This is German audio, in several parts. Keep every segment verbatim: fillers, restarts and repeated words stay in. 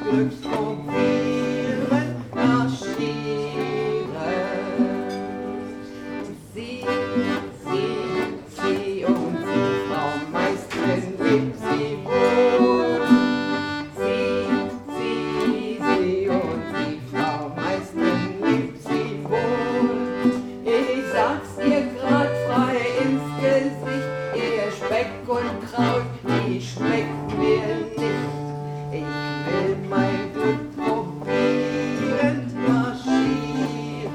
Glücks probieren, marschieren. Sie, sie, sie und sie, Frau Meisterin, lebt sie wohl. Sie, sie, sie und die Frau Meisterin, lebt sie wohl. Ich sag's ihr grad frei ins Gesicht, ihr Speck und Kraut, die schmeckt mir nicht. Ich will mein Glück probieren, marschieren.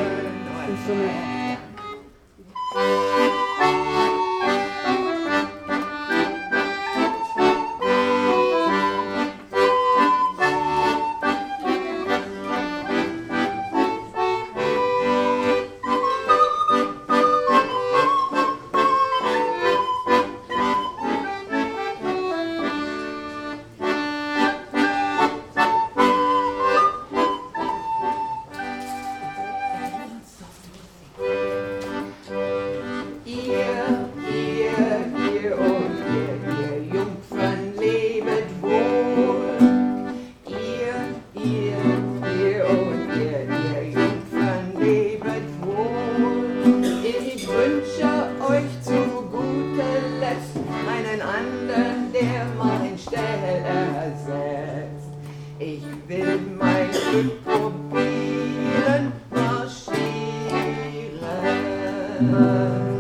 Ich will mein Glück probieren, marschieren.